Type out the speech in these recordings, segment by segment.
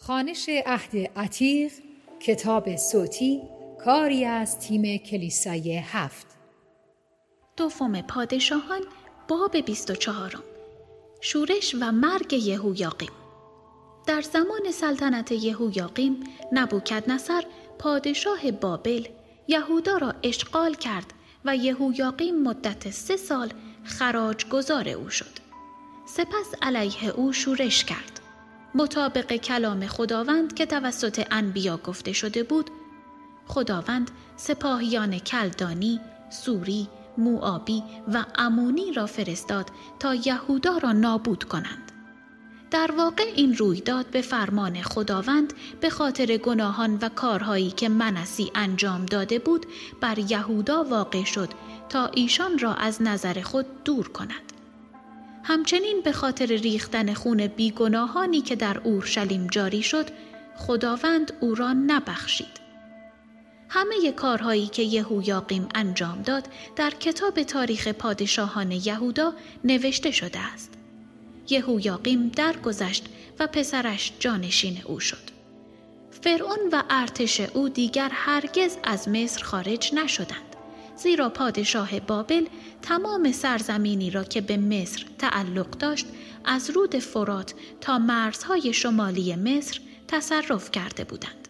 خوانش عهد عتیق، کتاب صوتی، کاری از تیم کلیسای 7. دوم پادشاهان باب 24. شورش و مرگ یهویاقیم. در زمان سلطنت یهویاقیم، نبوکدنصر پادشاه بابل یهودا را اشغال کرد و یهویاقیم مدت 3 سال خراج گزار او شد. سپس علیه او شورش کرد. مطابق کلام خداوند که توسط انبیا گفته شده بود، خداوند سپاهیان کلدانی، سوری، موآبی و امونی را فرستاد تا یهودا را نابود کنند. در واقع این رویداد به فرمان خداوند به خاطر گناهان و کارهایی که منسی انجام داده بود بر یهودا واقع شد تا ایشان را از نظر خود دور کند. همچنین به خاطر ریختن خون بیگناهانی که در اورشلیم جاری شد، خداوند او را نبخشید. همه کارهایی که یهویاقیم انجام داد در کتاب تاریخ پادشاهان یهودا نوشته شده است. یهویاقیم درگذشت و پسرش جانشین او شد. فرعون و ارتش او دیگر هرگز از مصر خارج نشدند، زیرا پادشاه بابل تمام سرزمینی را که به مصر تعلق داشت از رود فرات تا مرزهای شمالی مصر تصرف کرده بودند.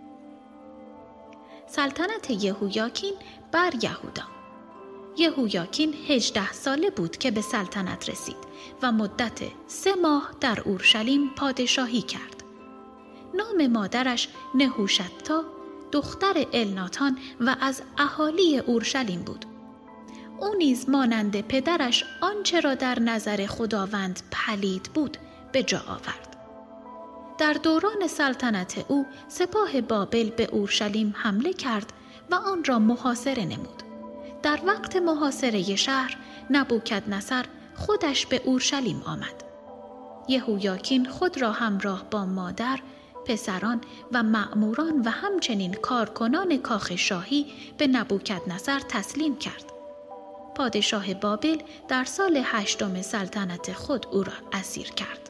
سلطنت یهویاکین بر یهودا. یهویاکین 18 ساله بود که به سلطنت رسید و مدت 3 ماه در اورشلیم پادشاهی کرد. نام مادرش نحوشتا دختر الناتان و از اهالی اورشلیم بود. او نیز مانند پدرش آنچه را در نظر خداوند پلید بود به جا آورد. در دوران سلطنت او سپاه بابل به اورشلیم حمله کرد و آن را محاصره نمود. در وقت محاصره شهر نبوکدنصر خودش به اورشلیم آمد. یهویاکین خود را همراه با مادر، پسران و مأموران و همچنین کارکنان کاخ شاهی به نبوکدنصر تسلیم کرد. پادشاه بابل در سال 8 سلطنت خود او را اسیر کرد.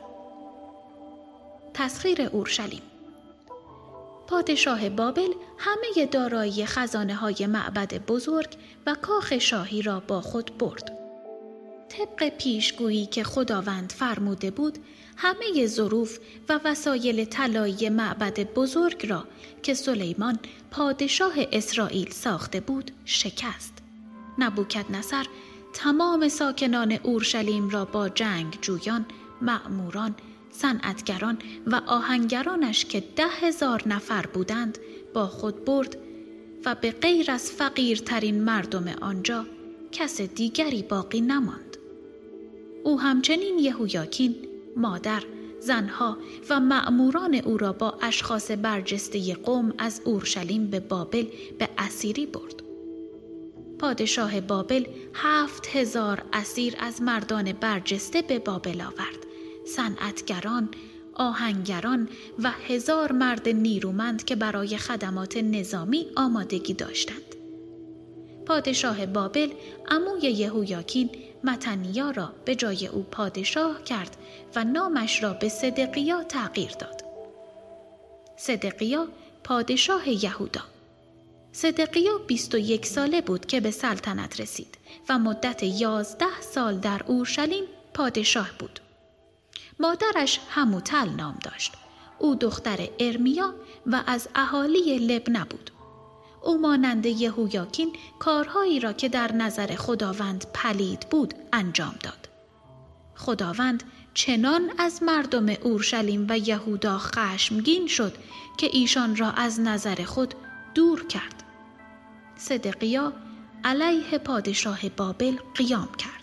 تسخیر اورشلیم. پادشاه بابل همه دارایی خزانه‌های معبد بزرگ و کاخ شاهی را با خود برد. طبق پیشگویی که خداوند فرموده بود، همه ظروف و وسایل طلایی معبد بزرگ را که سلیمان پادشاه اسرائیل ساخته بود شکست. نبوکدنصر تمام ساکنان اورشلیم را با جنگجویان، مأموران، صنعتگران و آهنگرانش که 10,000 نفر بودند با خود برد و به غیر از فقیرترین مردم آنجا کس دیگری باقی نماند. او همچنین یهویاکین، مادر، زنها و مأموران او را با اشخاص برجسته قوم از اورشلیم به بابل به اسیری برد. پادشاه بابل 7,000 اسیر از مردان برجسته به بابل آورد، صنعتگران، آهنگران و 1000 مرد نیرومند که برای خدمات نظامی آمادگی داشتند. پادشاه بابل عموی یهویاکین متنیا را به جای او پادشاه کرد و نامش را به صدقیا تغییر داد. صدقیا پادشاه یهودا. صدقیا 21 ساله بود که به سلطنت رسید و مدت 11 سال در اورشلیم پادشاه بود. مادرش حموتل نام داشت. او دختر ارمیا و از اهالی لبنه بود. او مانند یهویاکین کارهایی را که در نظر خداوند پلید بود انجام داد. خداوند چنان از مردم اورشلیم و یهودا خشمگین شد که ایشان را از نظر خود دور کرد. صدقیا علیه پادشاه بابل قیام کرد.